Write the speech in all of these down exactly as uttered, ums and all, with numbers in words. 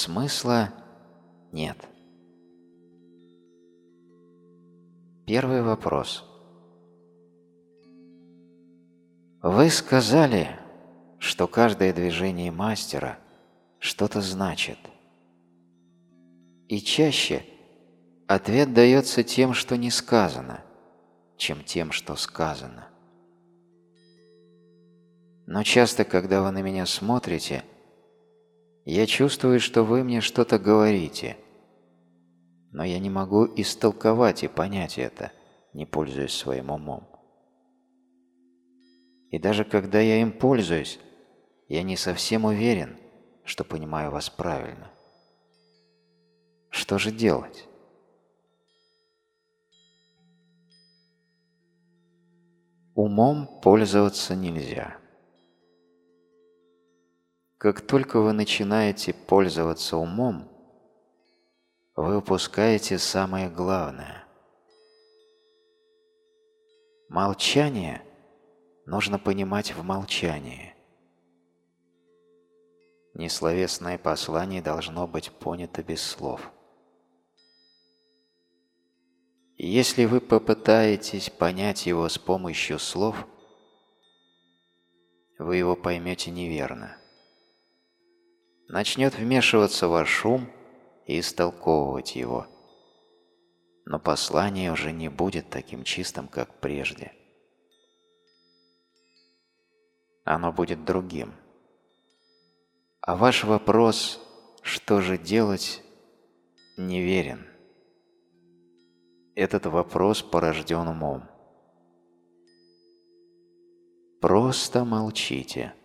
Смысла нет. Первый вопрос. Вы сказали, что каждое движение мастера что-то значит. И чаще ответ дается тем, что не сказано, чем тем, что сказано. Но часто, когда вы на меня смотрите, я чувствую, что вы мне что-то говорите, но я не могу истолковать и понять это, не пользуясь своим умом. И даже когда я им пользуюсь, я не совсем уверен, что понимаю вас правильно. Что же делать? Умом пользоваться нельзя. Как только вы начинаете пользоваться умом, вы упускаете самое главное. Молчание нужно понимать в молчании. Несловесное послание должно быть понято без слов. И если вы попытаетесь понять его с помощью слов, вы его поймете неверно. Начнет вмешиваться ваш ум и истолковывать его. Но послание уже не будет таким чистым, как прежде. Оно будет другим. А ваш вопрос, что же делать, неверен. Этот вопрос порожден умом. Просто молчите.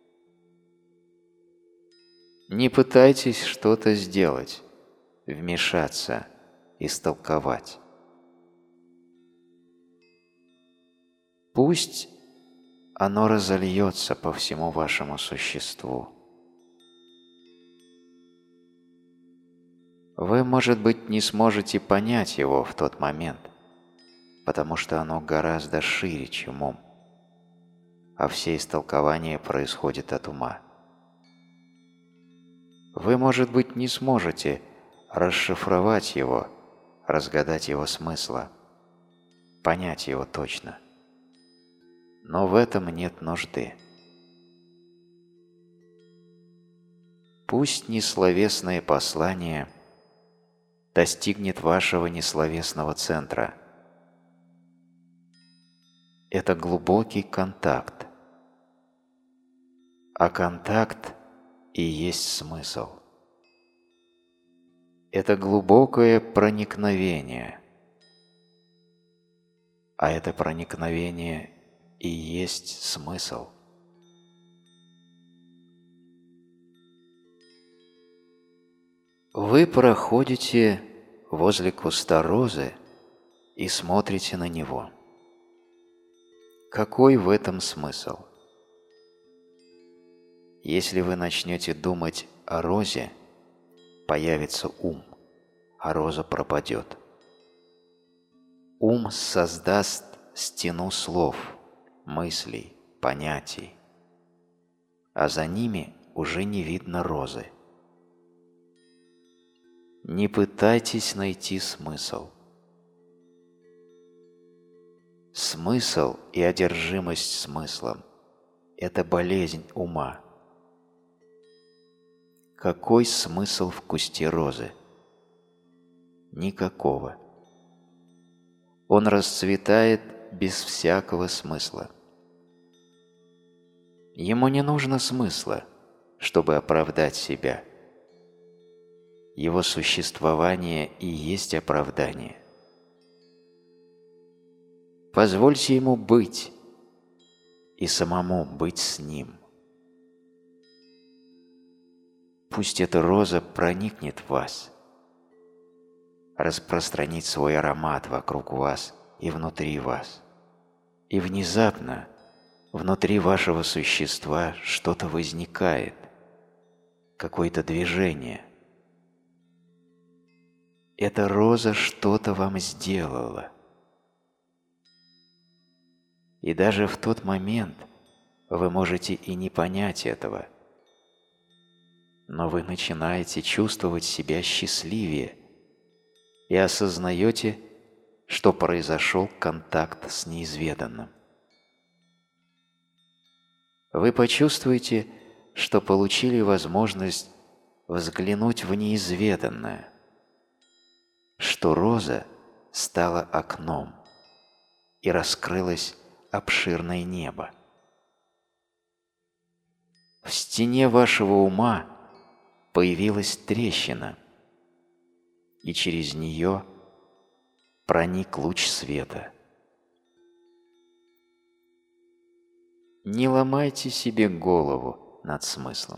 Не пытайтесь что-то сделать, вмешаться, истолковать. Пусть оно разольется по всему вашему существу. Вы, может быть, не сможете понять его в тот момент, потому что оно гораздо шире, чем ум, а все истолкования происходят от ума. Вы, может быть, не сможете расшифровать его, разгадать его смысла, понять его точно. Но в этом нет нужды. Пусть несловесное послание достигнет вашего несловесного центра. Это глубокий контакт. А контакт и есть смысл. Это глубокое проникновение. А это проникновение и есть смысл. Вы проходите возле куста розы и смотрите на него. Какой в этом смысл? Если вы начнете думать о розе, появится ум, а роза пропадет. Ум создаст стену слов, мыслей, понятий, а за ними уже не видно розы. Не пытайтесь найти смысл. Смысл и одержимость смыслом – это болезнь ума. Какой смысл в кусте розы? Никакого. Он расцветает без всякого смысла. Ему не нужно смысла, чтобы оправдать себя. Его существование и есть оправдание. Позвольте ему быть и самому быть с ним. Пусть эта роза проникнет в вас, распространит свой аромат вокруг вас и внутри вас. И внезапно внутри вашего существа что-то возникает, какое-то движение. Эта роза что-то вам сделала. И даже в тот момент вы можете и не понять этого. но вы начинаете чувствовать себя счастливее и осознаете, что произошел контакт с неизведанным. Вы почувствуете, что получили возможность взглянуть в неизведанное, что роза стала окном и раскрылось обширное небо. В стене вашего ума появилась трещина, и через нее проник луч света. Не ломайте себе голову над смыслом.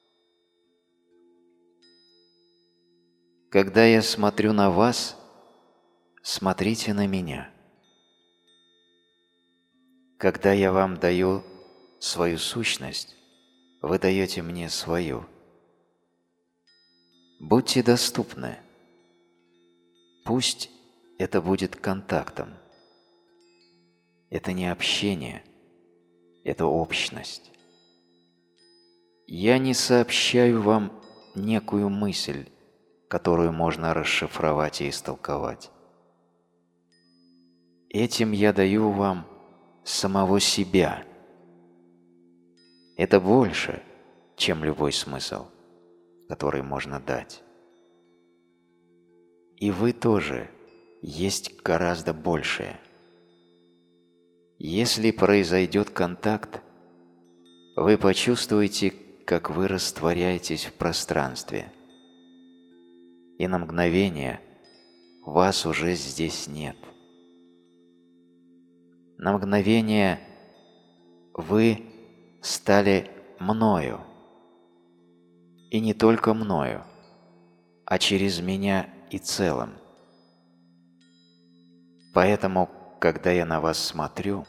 Когда я смотрю на вас, смотрите на меня. Когда я вам даю свою сущность, вы даете мне свою. Будьте доступны. Пусть это будет контактом. Это не общение, это общность. Я не сообщаю вам некую мысль, которую можно расшифровать и истолковать. Этим я даю вам самого себя. Это больше, чем любой смысл, который можно дать. И вы тоже есть гораздо большее. Если произойдет контакт, вы почувствуете, как вы растворяетесь в пространстве, и на мгновение вас уже здесь нет. На мгновение вы стали мною, и не только мною, а через меня и целым. Поэтому, когда я на вас смотрю,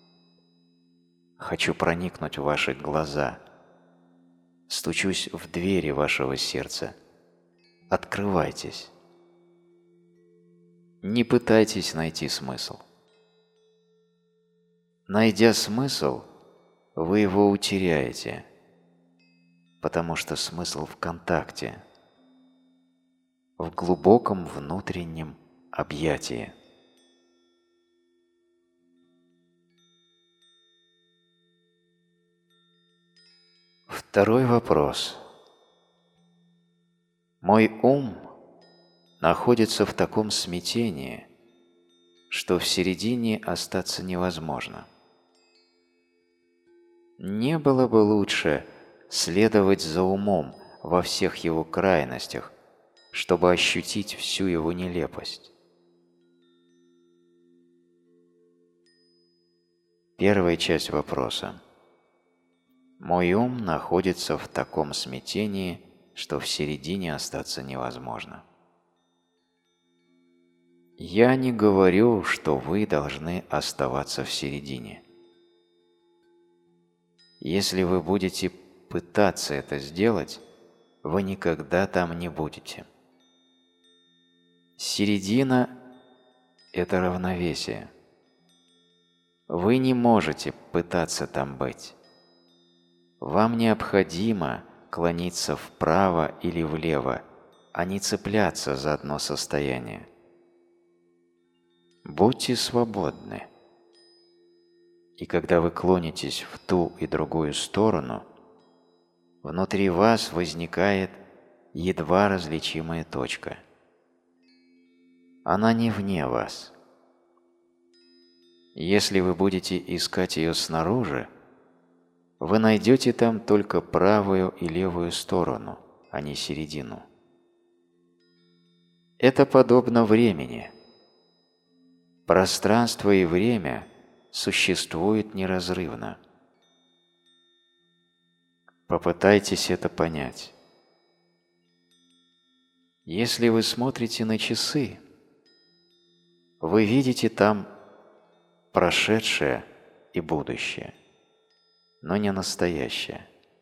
хочу проникнуть в ваши глаза, стучусь в двери вашего сердца. Открывайтесь. Не пытайтесь найти смысл. Найдя смысл, вы его утеряете, потому что смысл в контакте, в глубоком внутреннем объятии. Второй вопрос. Мой ум находится в таком смятении, что в середине остаться невозможно. Не было бы лучше следовать за умом во всех его крайностях, чтобы ощутить всю его нелепость? Первая часть вопроса. Мой ум находится в таком смятении, что в середине остаться невозможно. Я не говорю, что вы должны оставаться в середине. Если вы будете пытаться это сделать, вы никогда там не будете. Середина – это равновесие. Вы не можете пытаться там быть. Вам необходимо клониться вправо или влево, а не цепляться за одно состояние. Будьте свободны. И когда вы клонитесь в ту и другую сторону, внутри вас возникает едва различимая точка. Она не вне вас. Если вы будете искать ее снаружи, вы найдете там только правую и левую сторону, а не середину. Это подобно времени. Пространство и время существуют неразрывно. Попытайтесь это понять. Если вы смотрите на часы, вы видите там прошедшее и будущее, но не настоящее.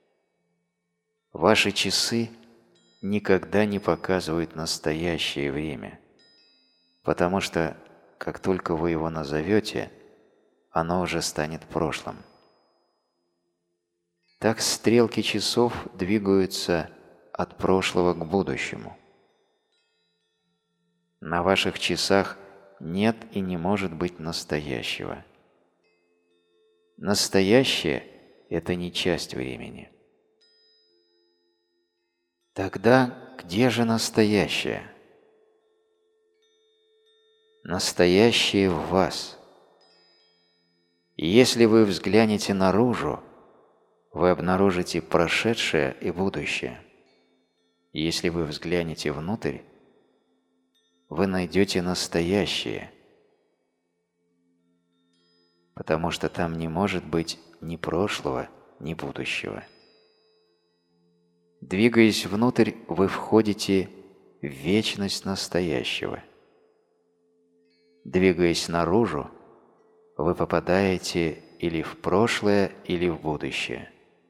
Ваши часы никогда не показывают настоящее время, потому что, как только вы его назовете, оно уже станет прошлым. Так стрелки часов двигаются от прошлого к будущему. На ваших часах нет и не может быть настоящего. Настоящее – это не часть времени. Тогда где же настоящее? Настоящее в вас. И если вы взглянете наружу, вы обнаружите прошедшее и будущее. И если вы взглянете внутрь, вы найдете настоящее, потому что там не может быть ни прошлого, ни будущего. Двигаясь внутрь, вы входите в вечность настоящего. Двигаясь наружу, вы попадаете или в прошлое, или в будущее.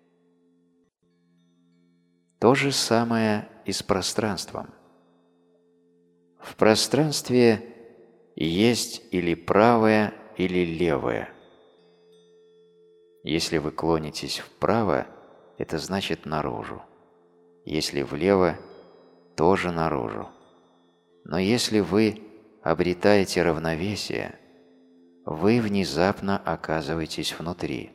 То же самое и с пространством. В пространстве есть или правое, или левое. Если вы клонитесь вправо, это значит наружу. Если влево, тоже наружу. Но если вы обретаете равновесие, вы внезапно оказываетесь внутри.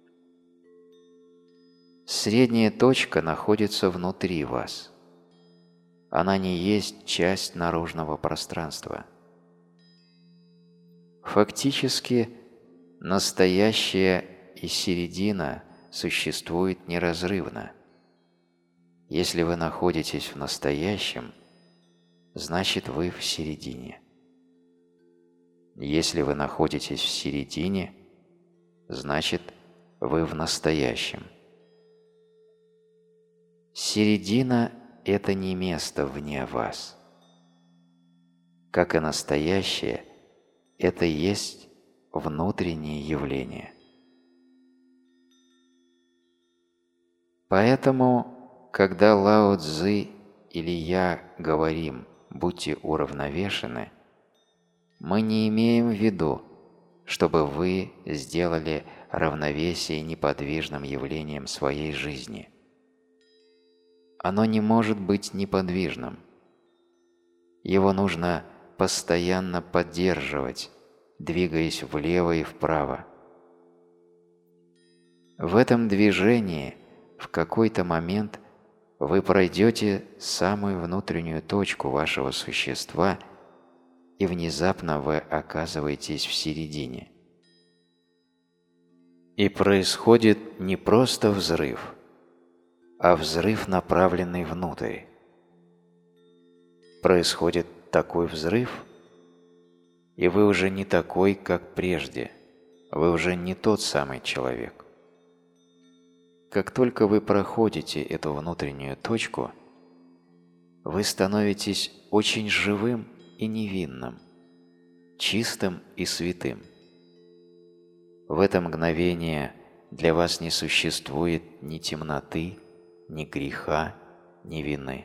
Средняя точка находится внутри вас. Она не есть часть наружного пространства. Фактически, настоящее и середина существуют неразрывно. Если вы находитесь в настоящем, значит вы в середине. Если вы находитесь в середине, значит вы в настоящем. Середина – это не место вне вас. Как и настоящее, это есть внутреннее явление. Поэтому, когда Лао Цзы или я говорим «будьте уравновешены», мы не имеем в виду, чтобы вы сделали равновесие неподвижным явлением своей жизни. Оно не может быть неподвижным. Его нужно постоянно поддерживать, двигаясь влево и вправо. В этом движении в какой-то момент вы пройдете самую внутреннюю точку вашего существа, и внезапно вы оказываетесь в середине. И происходит не просто взрыв, а взрыв, направленный внутрь. Происходит такой взрыв, и вы уже не такой, как прежде, вы уже не тот самый человек. Как только вы проходите эту внутреннюю точку, вы становитесь очень живым и невинным, чистым и святым. В это мгновение для вас не существует ни темноты, ни греха, ни вины.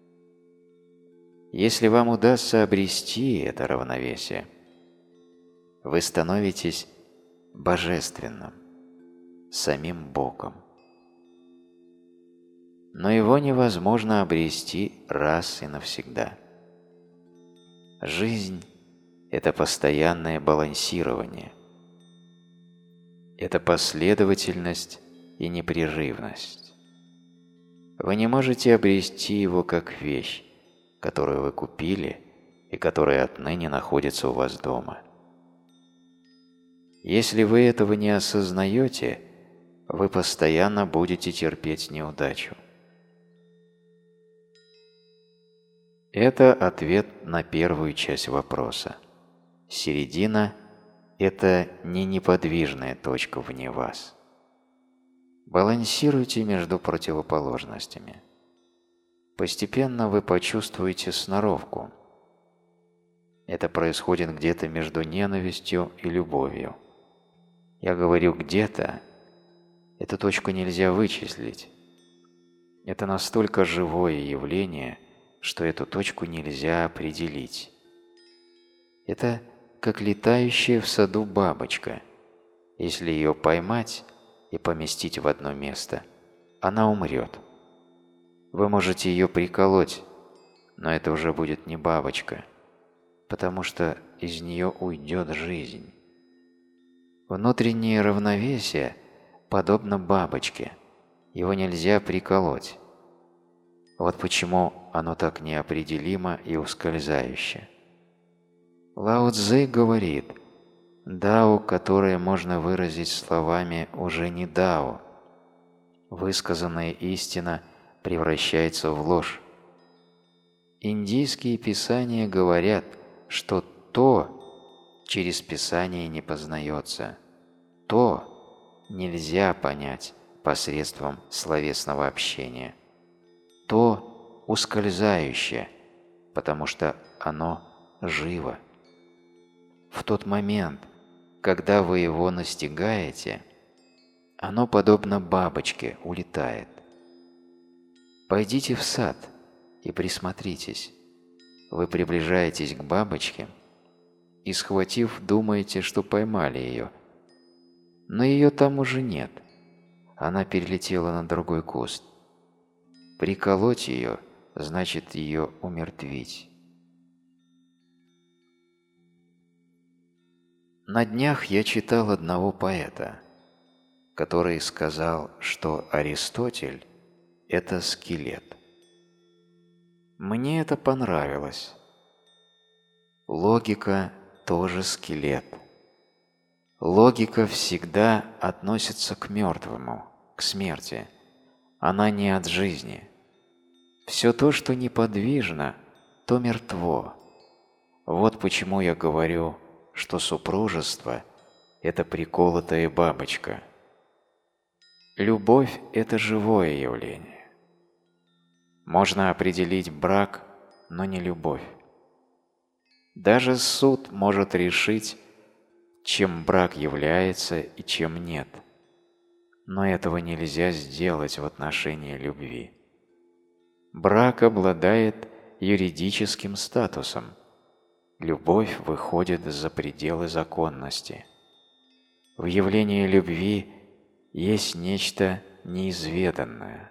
Если вам удастся обрести это равновесие, вы становитесь божественным, самим Богом. Но его невозможно обрести раз и навсегда. Жизнь – это постоянное балансирование. Это последовательность и непрерывность. Вы не можете обрести его как вещь, которую вы купили и которая отныне находится у вас дома. Если вы этого не осознаете, вы постоянно будете терпеть неудачу. Это ответ на первую часть вопроса. Середина – это не неподвижная точка вне вас. Балансируйте между противоположностями. Постепенно вы почувствуете сноровку. Это происходит где-то между ненавистью и любовью. Я говорю «где-то», эту точку нельзя вычислить. Это настолько живое явление, что эту точку нельзя определить. Это как летающая в саду бабочка. Если ее поймать и поместить в одно место, она умрет. Вы можете ее приколоть, но это уже будет не бабочка, потому что из нее уйдет жизнь. Внутреннее равновесие подобно бабочке, его нельзя приколоть. Вот почему оно так неопределимо и ускользающе. Лао Цзы говорит, дао, которое можно выразить словами, уже не дао. Высказанная истина превращается в ложь. Индийские писания говорят, что то через Писание не познается, то нельзя понять посредством словесного общения, то ускользающее, потому что оно живо. В тот момент, когда вы его настигаете, оно, подобно бабочке, улетает. Пойдите в сад и присмотритесь. Вы приближаетесь к бабочке и, схватив, думаете, что поймали ее. Но ее там уже нет. Она перелетела на другой куст. Приколоть ее значит ее умертвить. На днях я читал одного поэта, который сказал, что Аристотель – это скелет. Мне это понравилось. Логика тоже скелет. Логика всегда относится к мертвому, к смерти. Она не от жизни. Все то, что неподвижно, то мертво. Вот почему я говорю, что супружество – это приколотая бабочка. Любовь – это живое явление. Можно определить брак, но не любовь. Даже суд может решить, чем брак является и чем нет. Но этого нельзя сделать в отношении любви. Брак обладает юридическим статусом. Любовь выходит за пределы законности. В явлении любви есть нечто неизведанное.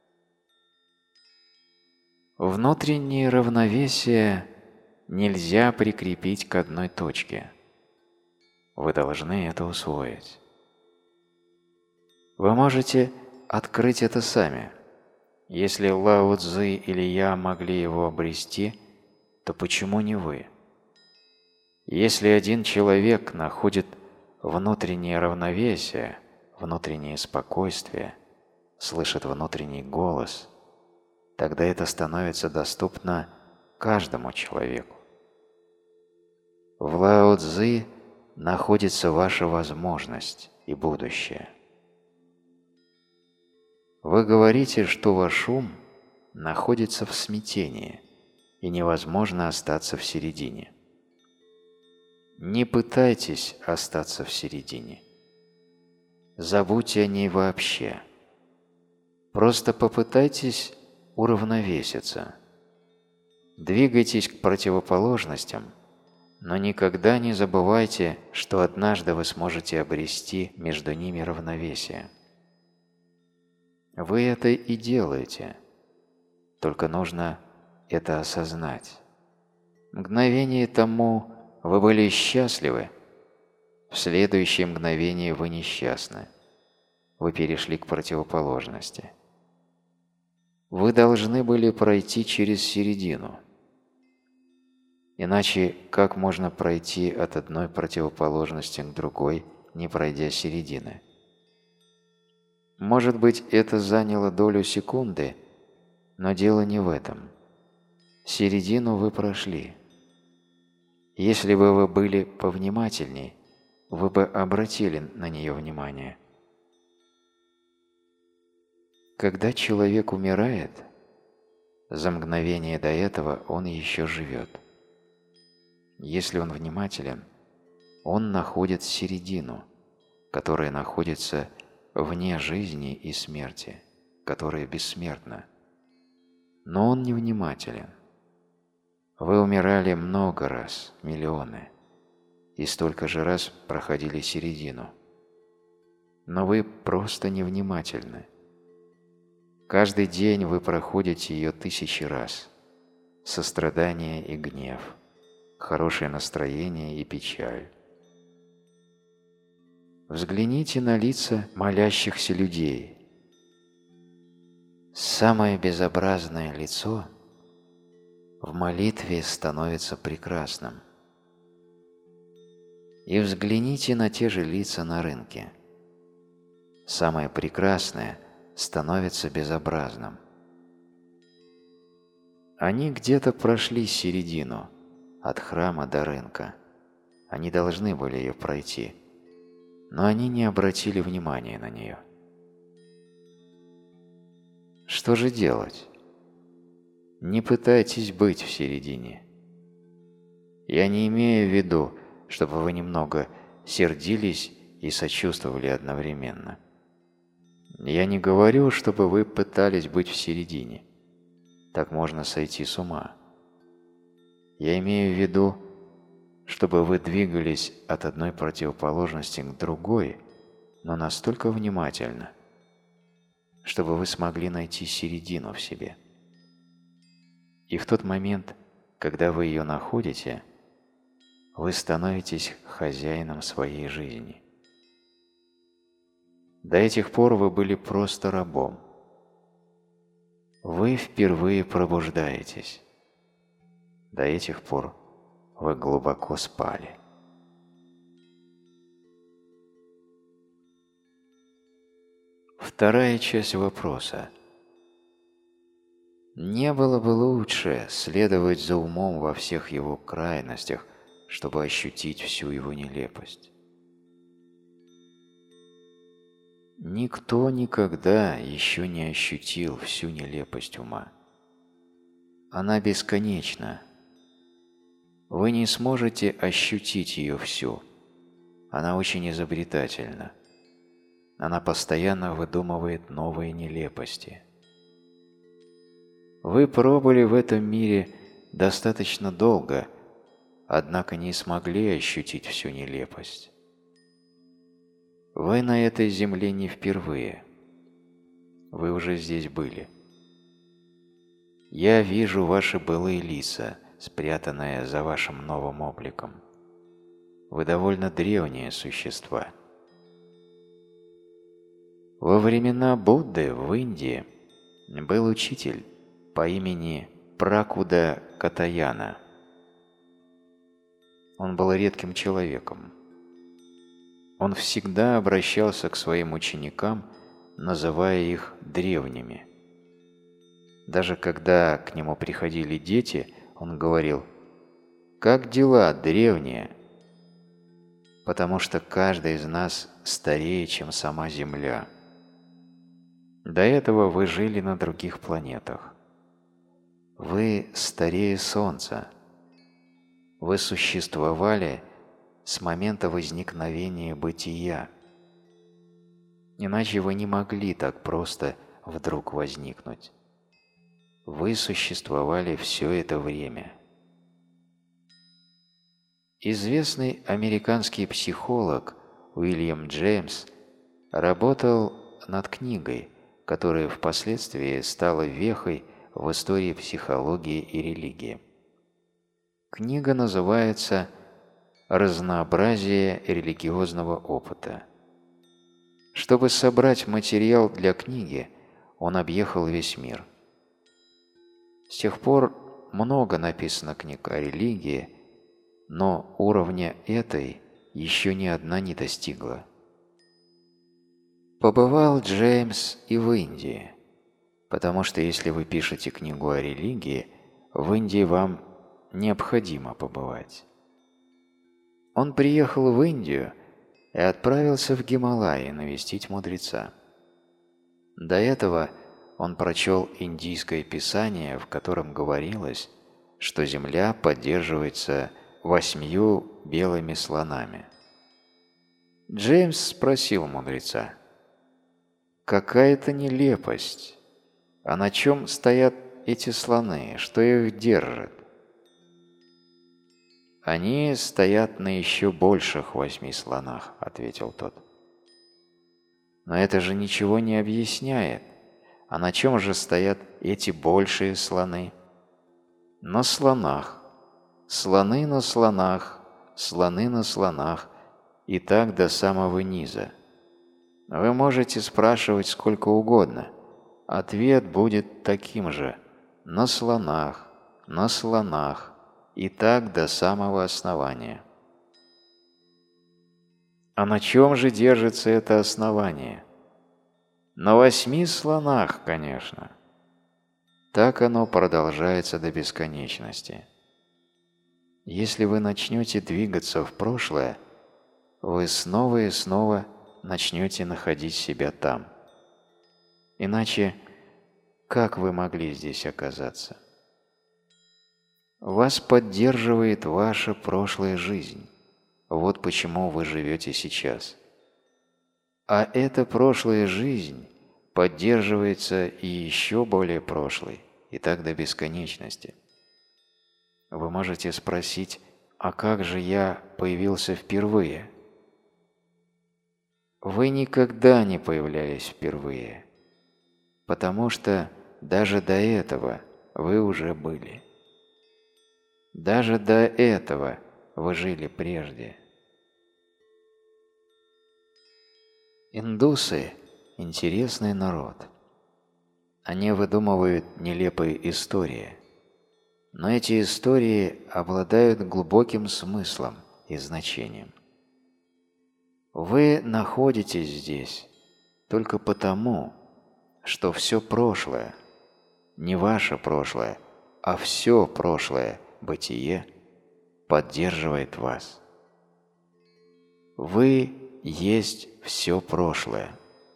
Внутреннее равновесие нельзя прикрепить к одной точке. Вы должны это усвоить. Вы можете открыть это сами. Если Лао Цзы или я могли его обрести, то почему не вы? Если один человек находит внутреннее равновесие, внутреннее спокойствие, слышит внутренний голос, тогда это становится доступно каждому человеку. В Лао Цзы находится ваша возможность и будущее. Вы говорите, что ваш ум находится в смятении, и невозможно остаться в середине. Не пытайтесь остаться в середине. Забудьте о ней вообще. Просто попытайтесь уравновеситься. Двигайтесь к противоположностям, но никогда не забывайте, что однажды вы сможете обрести между ними равновесие. Вы это и делаете, только нужно это осознать. Мгновение тому вы были счастливы, в следующее мгновение вы несчастны. Вы перешли к противоположности. Вы должны были пройти через середину. Иначе как можно пройти от одной противоположности к другой, не пройдя середины? Может быть, это заняло долю секунды, но дело не в этом. Середину вы прошли. Если бы вы были повнимательней, вы бы обратили на нее внимание. Когда человек умирает, за мгновение до этого он еще живет. Если он внимателен, он находит середину, которая находится вне жизни и смерти, которая бессмертна. Но он невнимателен. Вы умирали много раз, миллионы, и столько же раз проходили середину. Но вы просто невнимательны. Каждый день вы проходите ее тысячи раз. Сострадание и гнев, хорошее настроение и печаль. Взгляните на лица молящихся людей. Самое безобразное лицо в молитве становится прекрасным. И взгляните на те же лица на рынке. Самое прекрасное становится безобразным. Они где-то прошли середину, от храма до рынка. Они должны были ее пройти, но они не обратили внимания на нее. Что же делать? Не пытайтесь быть в середине. Я не имею в виду, чтобы вы немного сердились и сочувствовали одновременно. Я не говорю, чтобы вы пытались быть в середине. Так можно сойти с ума. Я имею в виду, чтобы вы двигались от одной противоположности к другой, но настолько внимательно, чтобы вы смогли найти середину в себе. И в тот момент, когда вы ее находите, вы становитесь хозяином своей жизни. До этих пор вы были просто рабом. Вы впервые пробуждаетесь. До этих пор вы глубоко спали. Вторая часть вопроса. Не было бы лучше следовать за умом во всех его крайностях, чтобы ощутить всю его нелепость? Никто никогда еще не ощутил всю нелепость ума. Она бесконечна. Вы не сможете ощутить ее всю. Она очень изобретательна. Она постоянно выдумывает новые нелепости. Вы пробыли в этом мире достаточно долго, однако не смогли ощутить всю нелепость. Вы на этой земле не впервые. Вы уже здесь были. Я вижу ваши былые лица, спрятанные за вашим новым обликом. Вы довольно древние существа. Во времена Будды в Индии был учитель по имени Пракуда Катаяна. Он был редким человеком. Он всегда обращался к своим ученикам, называя их древними. Даже когда к нему приходили дети, он говорил: «Как дела, древние?» Потому что каждый из нас старее, чем сама Земля. До этого вы жили на других планетах. Вы старее Солнца. Вы существовали с момента возникновения бытия. Иначе вы не могли так просто вдруг возникнуть. Вы существовали все это время. Известный американский психолог Уильям Джеймс работал над книгой, которая впоследствии стала вехой в истории психологии и религии. Книга называется «Разнообразие религиозного опыта». Чтобы собрать материал для книги, он объехал весь мир. С тех пор много написано книг о религии, но уровня этой еще ни одна не достигла. Побывал Джеймс и в Индии, потому что если вы пишете книгу о религии, в Индии вам необходимо побывать. Он приехал в Индию и отправился в Гималаи навестить мудреца. До этого он прочел индийское писание, в котором говорилось, что Земля поддерживается восьмью белыми слонами. Джеймс спросил мудреца: «Какая-то нелепость! А на чем стоят эти слоны? Что их держит?» «Они стоят на еще больших восьми слонах», — ответил тот. «Но это же ничего не объясняет. А на чем же стоят эти большие слоны? На слонах. Слоны на слонах, слоны на слонах, и так до самого низа. Вы можете спрашивать сколько угодно. Ответ будет таким же. На слонах, на слонах, и так до самого основания. А на чем же держится это основание? На восьми слонах, конечно. Так оно продолжается до бесконечности. Если вы начнете двигаться в прошлое, вы снова и снова начнете находить себя там. Иначе, как вы могли здесь оказаться? Вас поддерживает ваша прошлая жизнь. Вот почему вы живете сейчас. А эта прошлая жизнь поддерживается и еще более прошлой, и так до бесконечности. Вы можете спросить, а как же я появился впервые? Вы никогда не появлялись впервые, потому что даже до этого вы уже были. Даже до этого вы жили прежде. Индусы – интересный народ. Они выдумывают нелепые истории, но эти истории обладают глубоким смыслом и значением. Вы находитесь здесь только потому, что все прошлое, не ваше прошлое, а все прошлое бытие поддерживает вас. Вы есть все прошлое.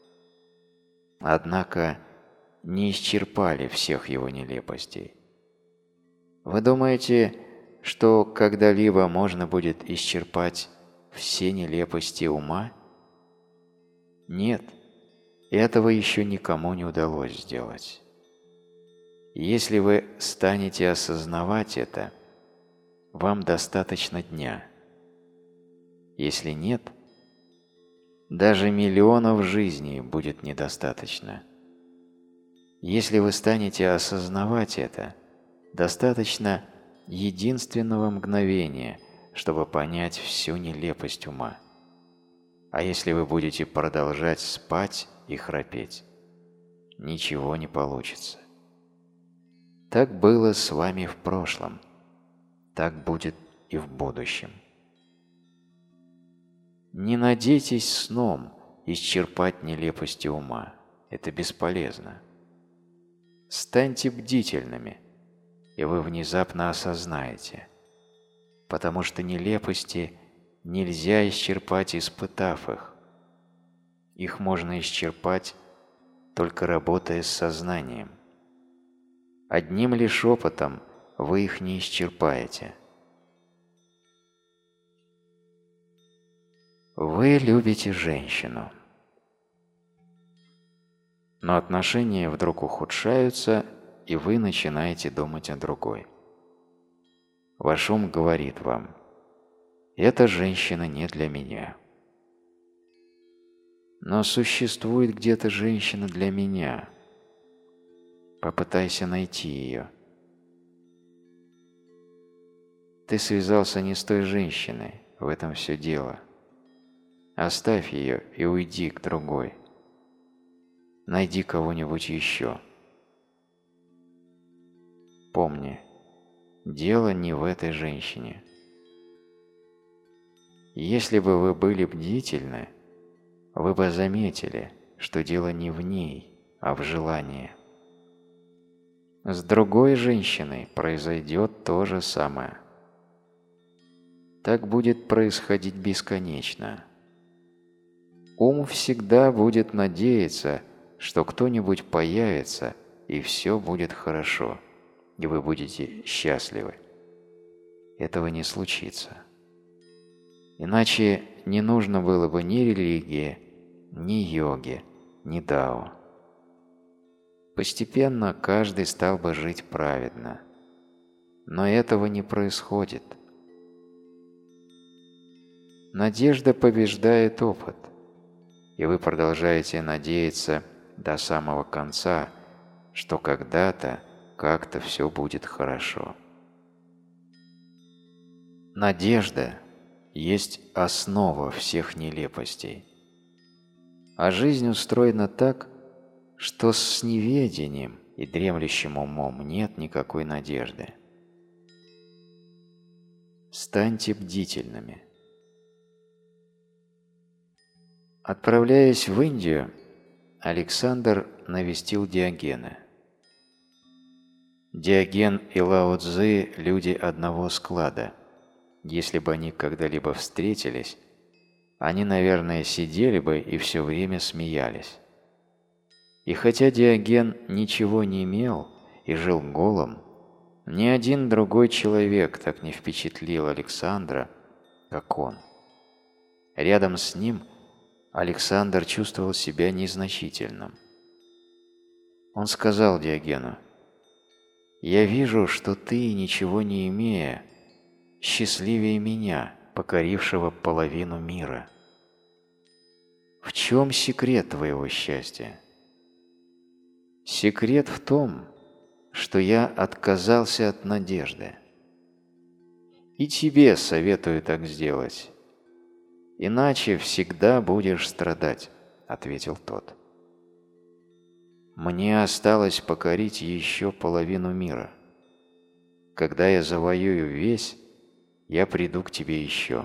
Однако не исчерпали всех его нелепостей. Вы думаете, что когда-либо можно будет исчерпать все нелепости ума? Нет, этого еще никому не удалось сделать. Если вы станете осознавать это, вам достаточно дня. Если нет, даже миллионов жизней будет недостаточно. Если вы станете осознавать это, достаточно единственного мгновения, чтобы понять всю нелепость ума. А если вы будете продолжать спать и храпеть, ничего не получится. Так было с вами в прошлом, так будет и в будущем. Не надейтесь сном исчерпать нелепости ума, это бесполезно. Станьте бдительными, и вы внезапно осознаете, потому что нелепости нельзя исчерпать, испытав их. Их можно исчерпать, только работая с сознанием. Одним лишь опытом вы их не исчерпаете. Вы любите женщину, но отношения вдруг ухудшаются, и вы начинаете думать о другой. Ваш ум говорит вам: «Эта женщина не для меня». Но существует где-то женщина для меня. Попытайся найти ее. Ты связался не с той женщиной, в этом все дело. Оставь ее и уйди к другой. Найди кого-нибудь еще. Помни, дело не в этой женщине. Если бы вы были бдительны, вы бы заметили, что дело не в ней, а в желании. С другой женщиной произойдет то же самое. Так будет происходить бесконечно. Ум всегда будет надеяться, что кто-нибудь появится, и все будет хорошо, и вы будете счастливы. Этого не случится. Иначе не нужно было бы ни религии, ни йоги, ни дао. Постепенно каждый стал бы жить праведно. Но этого не происходит. Надежда побеждает опыт, и вы продолжаете надеяться до самого конца, что когда-то как-то все будет хорошо. Надежда есть основа всех нелепостей. А жизнь устроена так, что с неведением и дремлющим умом нет никакой надежды. Станьте бдительными. Отправляясь в Индию, Александр навестил Диогена. Диоген и Лао Цзы – люди одного склада. Если бы они когда-либо встретились, они, наверное, сидели бы и все время смеялись. И хотя Диоген ничего не имел и жил голым, ни один другой человек так не впечатлил Александра, как он. Рядом с ним Александр чувствовал себя незначительным. Он сказал Диогену: «Я вижу, что ты, ничего не имея, счастливее меня, покорившего половину мира. В чем секрет твоего счастья?» «Секрет в том, что я отказался от надежды. И тебе советую так сделать, иначе всегда будешь страдать», — ответил тот. «Мне осталось покорить еще половину мира. Когда я завоюю весь, я приду к тебе еще.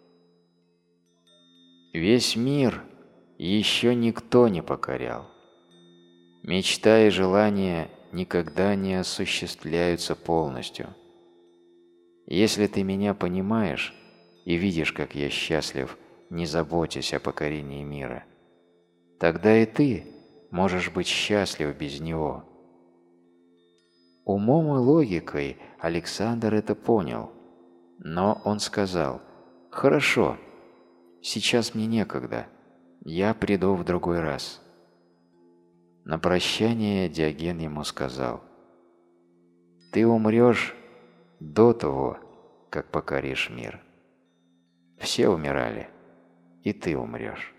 Весь мир еще никто не покорял. Мечта и желания никогда не осуществляются полностью. Если ты меня понимаешь и видишь, как я счастлив, не заботясь о покорении мира, тогда и ты можешь быть счастлив без него». Умом и логикой Александр это понял, но он сказал: «Хорошо, сейчас мне некогда, я приду в другой раз». На прощание Диоген ему сказал: «Ты умрешь до того, как покоришь мир. Все умирали, и ты умрешь».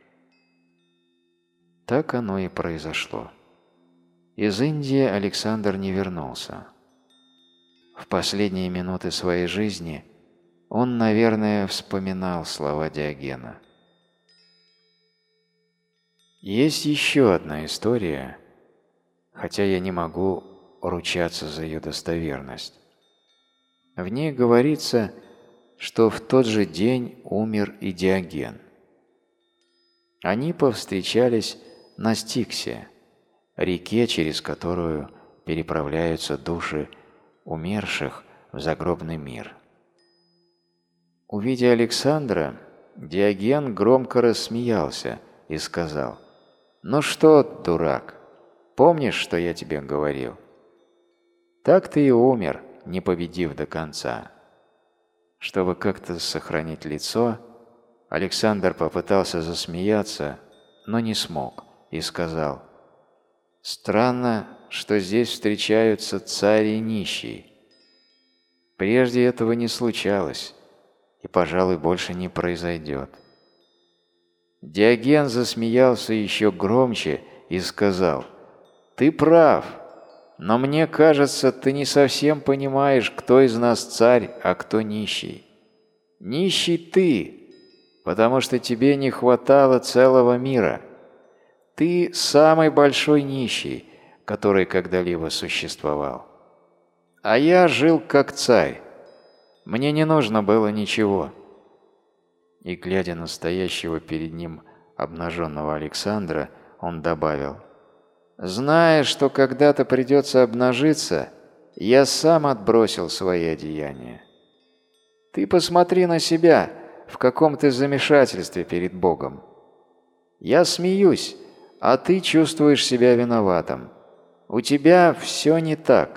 Так оно и произошло. Из Индии Александр не вернулся. В последние минуты своей жизни он, наверное, вспоминал слова Диогена. Есть еще одна история, хотя я не могу ручаться за ее достоверность. В ней говорится, что в тот же день умер и Диоген. Они повстречались на Стиксе, реке, через которую переправляются души умерших в загробный мир. Увидя Александра, Диоген громко рассмеялся и сказал: «Ну что, дурак, помнишь, что я тебе говорил? Так ты и умер, не победив до конца». Чтобы как-то сохранить лицо, Александр попытался засмеяться, но не смог, и сказал: «Странно, что здесь встречаются царь и нищий. Прежде этого не случалось, и, пожалуй, больше не произойдет». Диоген засмеялся еще громче и сказал: «Ты прав, но мне кажется, ты не совсем понимаешь, кто из нас царь, а кто нищий. Нищий ты, потому что тебе не хватало целого мира. Ты самый большой нищий, который когда-либо существовал. А я жил как царь. Мне не нужно было ничего». И, глядя на стоящего перед ним обнаженного Александра, он добавил: «Зная, что когда-то придется обнажиться, я сам отбросил свои одеяния. Ты посмотри на себя, в каком ты замешательстве перед Богом. Я смеюсь, а ты чувствуешь себя виноватым. У тебя все не так».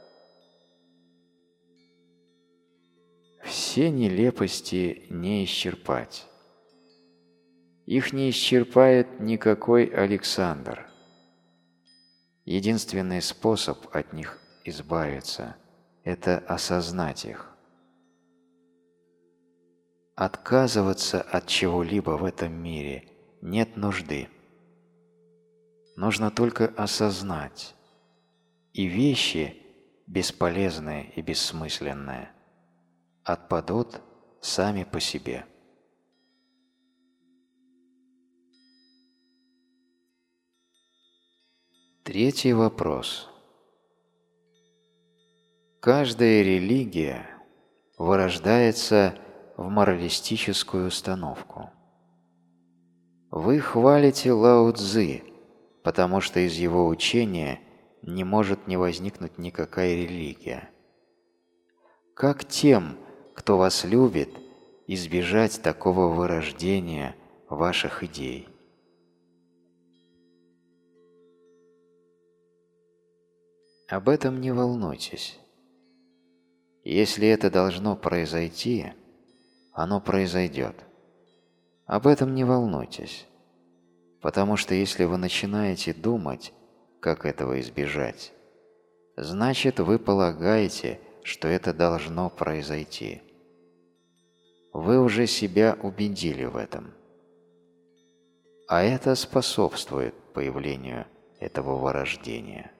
Все нелепости не исчерпать. Их не исчерпает никакой Александр. Единственный способ от них избавиться – это осознать их. Отказываться от чего-либо в этом мире нет нужды. Нужно только осознать, и вещи, бесполезные и бессмысленные, отпадут сами по себе. Третий вопрос. Каждая религия вырождается в моралистическую установку. Вы хвалите Лао Цзы, потому что из его учения не может не возникнуть никакая религия. Как тем, кто вас любит, избежать такого вырождения ваших идей? Об этом не волнуйтесь. Если это должно произойти, оно произойдет. Об этом не волнуйтесь, потому что если вы начинаете думать, как этого избежать, значит, вы полагаете, что это должно произойти. Вы уже себя убедили в этом. А это способствует появлению этого вырождения.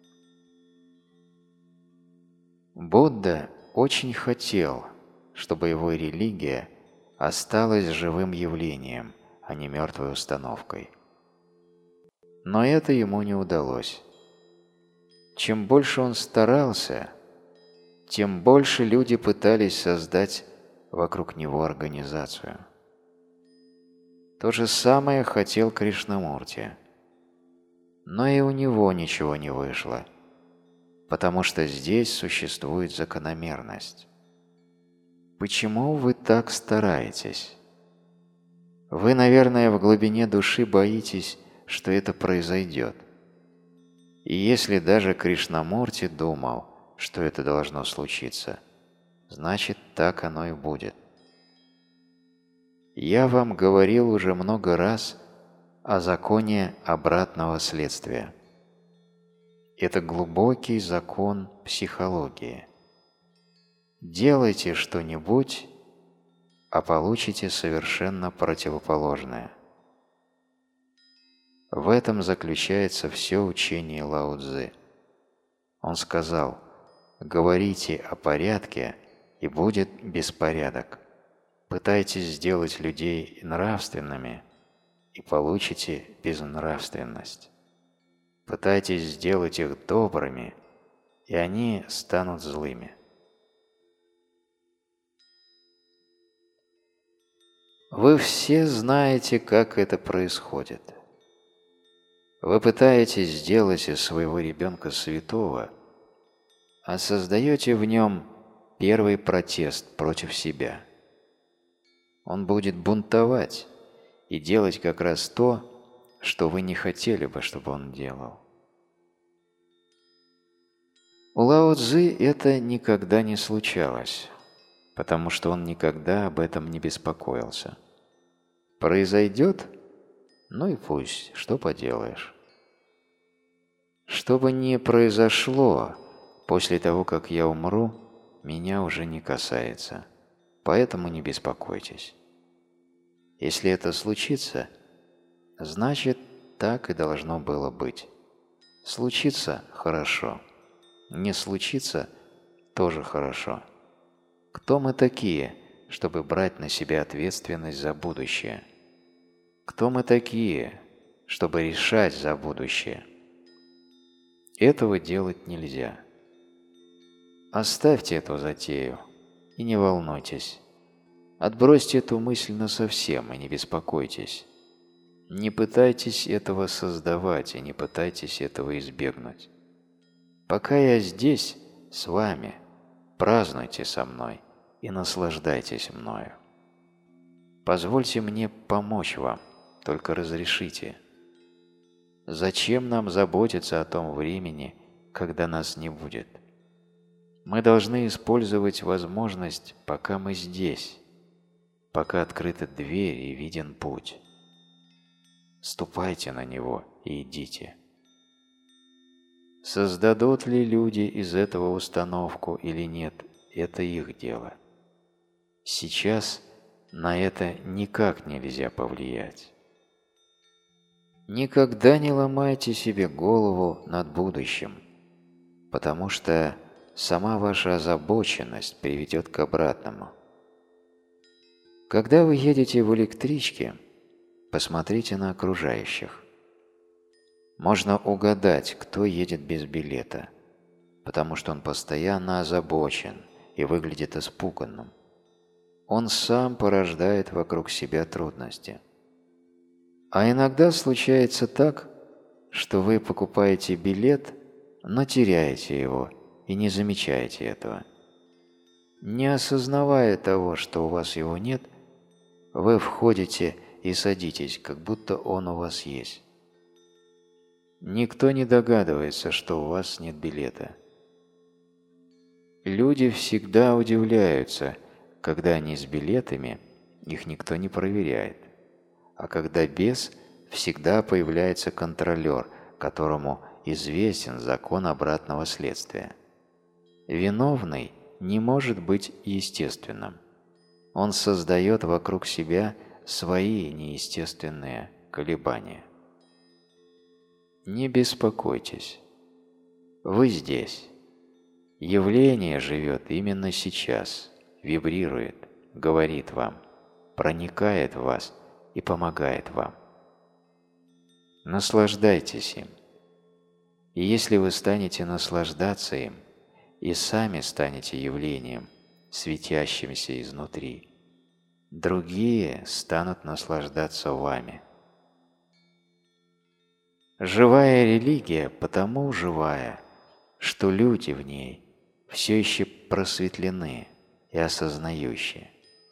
Будда очень хотел, чтобы его религия осталась живым явлением, а не мертвой установкой. Но это ему не удалось. Чем больше он старался, тем больше люди пытались создать вокруг него организацию. То же самое хотел Кришнамурти. Но и у него ничего не вышло, потому что здесь существует закономерность. Почему вы так стараетесь? Вы, наверное, в глубине души боитесь, что это произойдет. И если даже Кришнамурти думал, что это должно случиться, значит, так оно и будет. Я вам говорил уже много раз о законе обратного следствия. Это глубокий закон психологии. Делайте что-нибудь, а получите совершенно противоположное. В этом заключается все учение Лао Цзы. Он сказал: «Говорите о порядке, и будет беспорядок. Пытайтесь сделать людей нравственными, и получите безнравственность. Пытайтесь сделать их добрыми, и они станут злыми». Вы все знаете, как это происходит. Вы пытаетесь сделать из своего ребенка святого, а создаете в нем первый протест против себя. Он будет бунтовать и делать как раз то, что вы не хотели бы, чтобы он делал. У Лао Цзы это никогда не случалось, потому что он никогда об этом не беспокоился. Произойдет? Ну и пусть, что поделаешь. Что бы ни произошло после того, как я умру, меня уже не касается, поэтому не беспокойтесь. Если это случится, значит, так и должно было быть. Случится – хорошо. Не случится – тоже хорошо. Кто мы такие, чтобы брать на себя ответственность за будущее? Кто мы такие, чтобы решать за будущее? Этого делать нельзя. Оставьте эту затею и не волнуйтесь. Отбросьте эту мысль насовсем и не беспокойтесь. Не пытайтесь этого создавать и не пытайтесь этого избегнуть. Пока я здесь, с вами, празднуйте со мной и наслаждайтесь мною. Позвольте мне помочь вам, только разрешите. Зачем нам заботиться о том времени, когда нас не будет? Мы должны использовать возможность, пока мы здесь, пока открыта дверь и виден путь. Ступайте на него и идите. Создадут ли люди из этого установку или нет, это их дело. Сейчас на это никак нельзя повлиять. Никогда не ломайте себе голову над будущим. потому что сама ваша озабоченность приведет к обратному. Когда вы едете в электричке, посмотрите на окружающих. Можно угадать, кто едет без билета, потому что он постоянно озабочен и выглядит испуганным. Он сам порождает вокруг себя трудности. А иногда случается так, что вы покупаете билет, но теряете его и не замечаете этого. Не осознавая того, что у вас его нет, вы входите и садитесь, как будто он у вас есть. Никто не догадывается, что у вас нет билета. Люди всегда удивляются, когда они с билетами, их никто не проверяет. А когда без, всегда появляется контролер, которому известен закон обратного следствия. Виновный не может быть естественным. Он создает вокруг себя свои неестественные колебания. Не беспокойтесь. Вы здесь. Явление живет именно сейчас, вибрирует, говорит вам, проникает в вас и помогает вам. Наслаждайтесь им. И если вы станете наслаждаться им, и сами станете явлением, светящимся изнутри, другие станут наслаждаться вами. Живая религия потому живая, что люди в ней все еще просветлены и осознающие.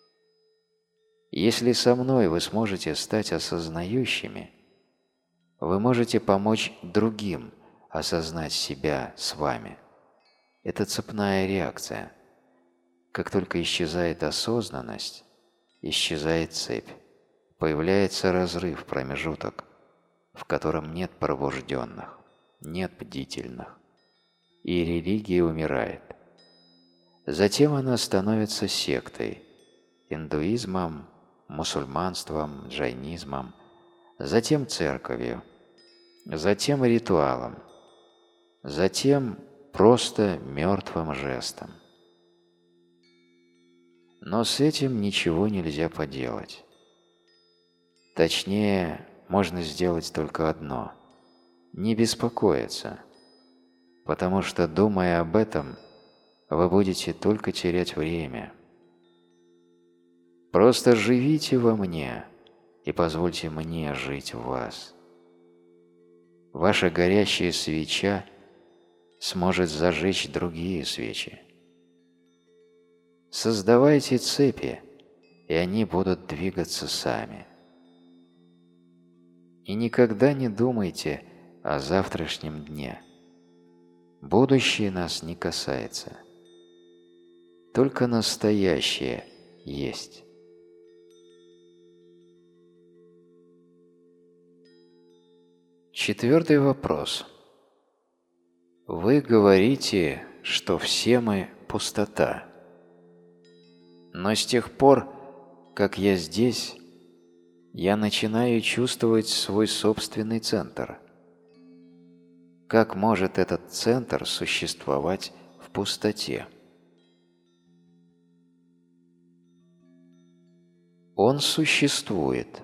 Если со мной вы сможете стать осознающими, вы можете помочь другим осознать себя с вами. Это цепная реакция. Как только исчезает осознанность, исчезает цепь, появляется разрыв, промежуток, в котором нет пробужденных, нет бдительных, и религия умирает. Затем она становится сектой, индуизмом, мусульманством, джайнизмом, затем церковью, затем ритуалом, затем просто мертвым жестом. Но с этим ничего нельзя поделать. Точнее, можно сделать только одно – не беспокоиться, потому что, думая об этом, вы будете только терять время. Просто живите во мне и позвольте мне жить в вас. Ваша горящая свеча сможет зажечь другие свечи. Создавайте цепи, и они будут двигаться сами. И никогда не думайте о завтрашнем дне. Будущее нас не касается. Только настоящее есть. Четвертый вопрос. Вы говорите, что все мы пустота. Но с тех пор, как я здесь, я начинаю чувствовать свой собственный центр. Как может этот центр существовать в пустоте? Он существует.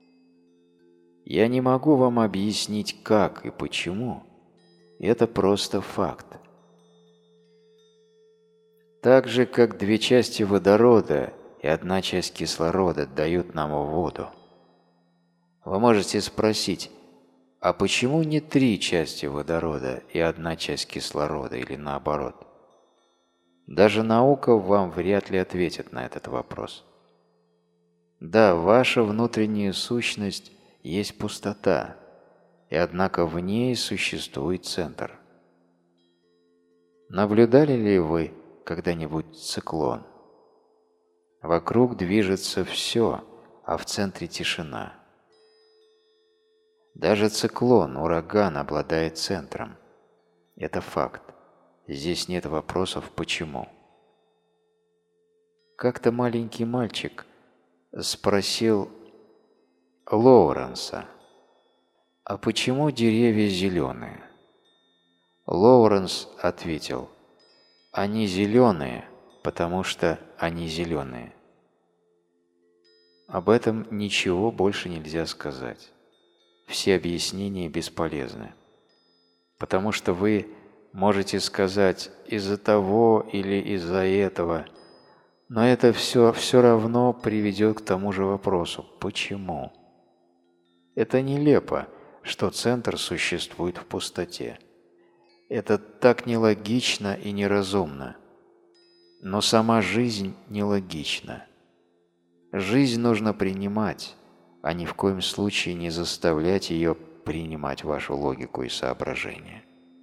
Я не могу вам объяснить, как и почему. Это просто факт. Так же, как две части водорода и одна часть кислорода дают нам воду. Вы можете спросить, а почему не три части водорода и одна часть кислорода или наоборот? Даже наука вам вряд ли ответит на этот вопрос. Да, ваша внутренняя сущность есть пустота, и однако в ней существует центр. Наблюдали ли вы когда-нибудь циклон? Вокруг движется все, а в центре тишина. Даже циклон, ураган обладает центром. Это факт. Здесь нет вопросов «почему?». Как-то маленький мальчик спросил Лоуренса, а почему деревья зеленые? Лоуренс ответил: «Они зеленые, потому что они зеленые». Об этом ничего больше нельзя сказать. Все объяснения бесполезны. Потому что вы можете сказать «из-за того» или «из-за этого», но это все, все равно приведет к тому же вопросу «почему?». Это нелепо, что центр существует в пустоте. Это так нелогично и неразумно. Но сама жизнь нелогична. Жизнь нужно принимать, а ни в коем случае не заставлять ее принимать вашу логику и соображения.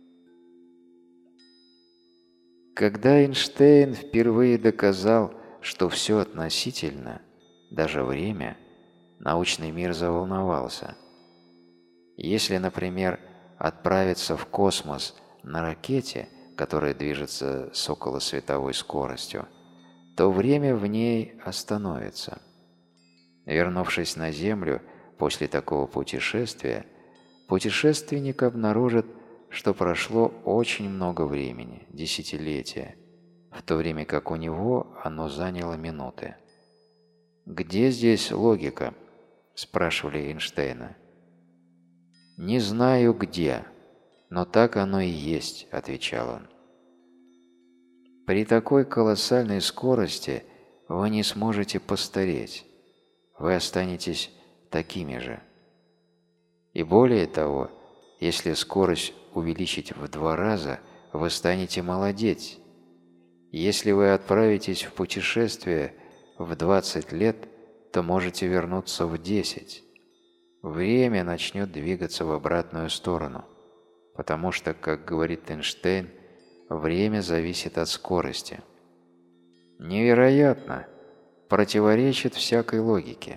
Когда Эйнштейн впервые доказал, что все относительно, даже время, научный мир заволновался. Если, например, отправиться в космос на ракете, которая движется с околосветовой скоростью, то время в ней остановится. Вернувшись на Землю после такого путешествия, путешественник обнаружит, что прошло очень много времени, десятилетия, в то время как у него оно заняло минуты. «Где здесь логика?» – спрашивали Эйнштейна. «Не знаю где, но так оно и есть», – отвечал он. При такой колоссальной скорости вы не сможете постареть, вы останетесь такими же. И более того, если скорость увеличить в два раза, вы станете молодеть. Если вы отправитесь в путешествие в двадцать лет, то можете вернуться в десять. Время начнет двигаться в обратную сторону, потому что, как говорит Эйнштейн, время зависит от скорости. Невероятно, противоречит всякой логике.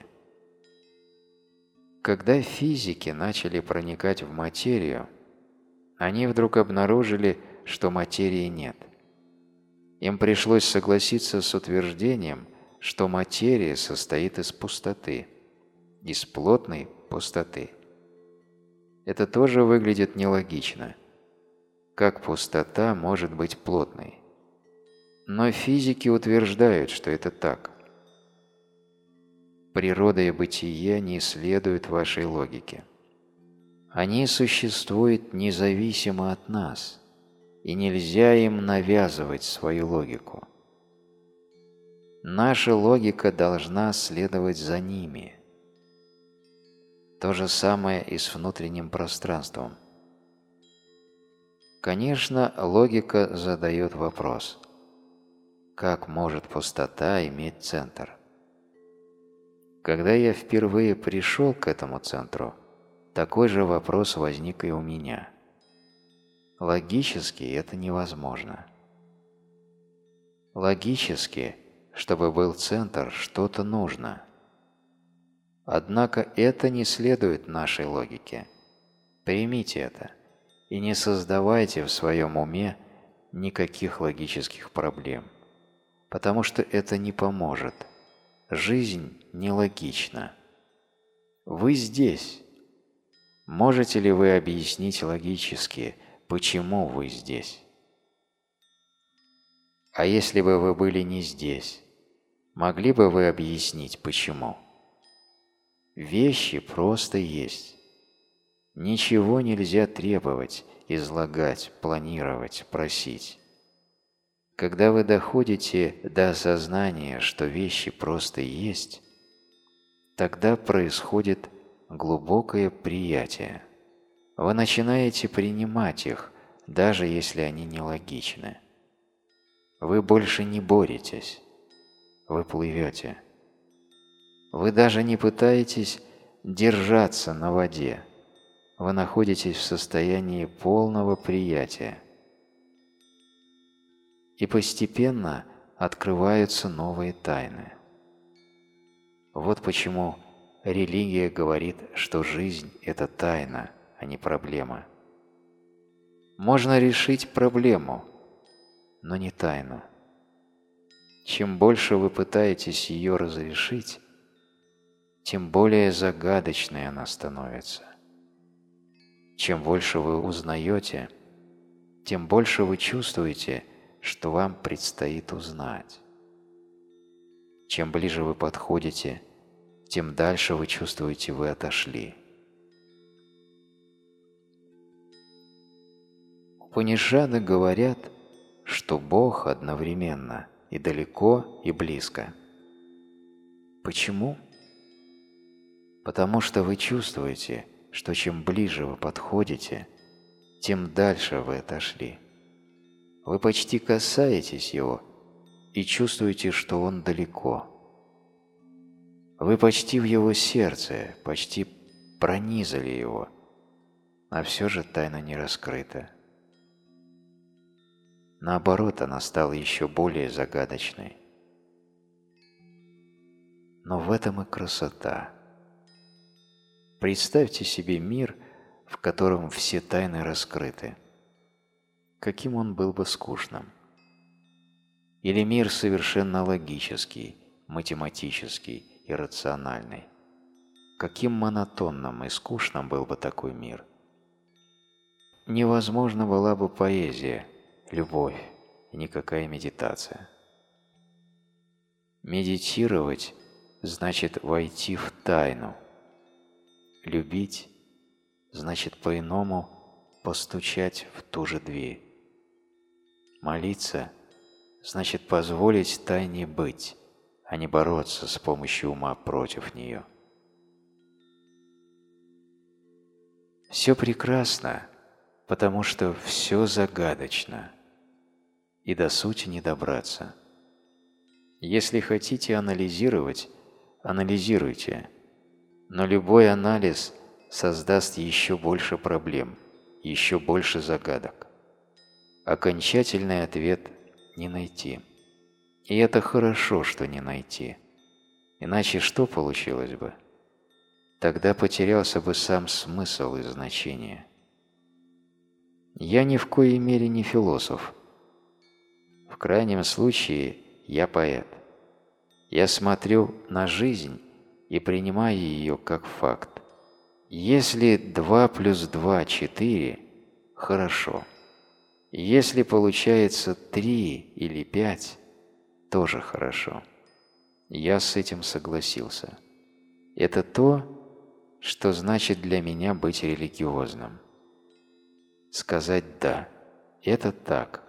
Когда физики начали проникать в материю, они вдруг обнаружили, что материи нет. Им пришлось согласиться с утверждением, что материя состоит из пустоты, из плотной пустоты. Это тоже выглядит нелогично. Как пустота может быть плотной? Но физики утверждают, что это так. Природа и бытие не следуют вашей логике. Они существуют независимо от нас, и нельзя им навязывать свою логику. Наша логика должна следовать за ними. То же самое и с внутренним пространством. Конечно, логика задает вопрос: как может пустота иметь центр? Когда я впервые пришел к этому центру, такой же вопрос возник и у меня. Логически это невозможно. Логически, чтобы был центр, что-то нужно. Однако это не следует нашей логике. Примите это и не создавайте в своем уме никаких логических проблем, потому что это не поможет. Жизнь нелогична. Вы здесь. Можете ли вы объяснить логически, почему вы здесь? А если бы вы были не здесь, могли бы вы объяснить, почему? Вещи просто есть. Ничего нельзя требовать, излагать, планировать, просить. Когда вы доходите до осознания, что вещи просто есть, тогда происходит глубокое приятие. Вы начинаете принимать их, даже если они нелогичны. Вы больше не боретесь, вы плывете. Вы даже не пытаетесь держаться на воде, вы находитесь в состоянии полного приятия. И постепенно открываются новые тайны. Вот почему религия говорит, что жизнь – это тайна, а не проблема. Можно решить проблему, но не тайну. Чем больше вы пытаетесь ее разрешить, тем более загадочной она становится. Чем больше вы узнаете, тем больше вы чувствуете, что вам предстоит узнать. Чем ближе вы подходите, тем дальше вы чувствуете, вы отошли. Упанишады говорят, что Бог одновременно и далеко, и близко. Почему? Потому что вы чувствуете, что чем ближе вы подходите, тем дальше вы отошли. Вы почти касаетесь Его и чувствуете, что Он далеко. Вы почти в Его сердце, почти пронизали Его, а все же тайна не раскрыта. Наоборот, она стала еще более загадочной. Но в этом и красота. Представьте себе мир, в котором все тайны раскрыты. Каким он был бы скучным? Или мир совершенно логический, математический и рациональный? Каким монотонным и скучным был бы такой мир? Невозможна была бы поэзия, любовь и никакая медитация. Медитировать значит войти в тайну. Любить значит по-иному постучать в ту же дверь. Молиться значит позволить тайне быть, а не бороться с помощью ума против нее. Все прекрасно, потому что все загадочно, и до сути не добраться. Если хотите анализировать, анализируйте, но любой анализ создаст еще больше проблем, еще больше загадок. Окончательный ответ не найти. И это хорошо, что не найти. Иначе что получилось бы? Тогда потерялся бы сам смысл и значение. Я ни в коей мере не философ. В крайнем случае я поэт. Я смотрю на жизнь и принимаю ее как факт. Если два плюс два – четыре – хорошо. Если получается три или пять – тоже хорошо. Я с этим согласился. Это то, что значит для меня быть религиозным. Сказать «да» – это так.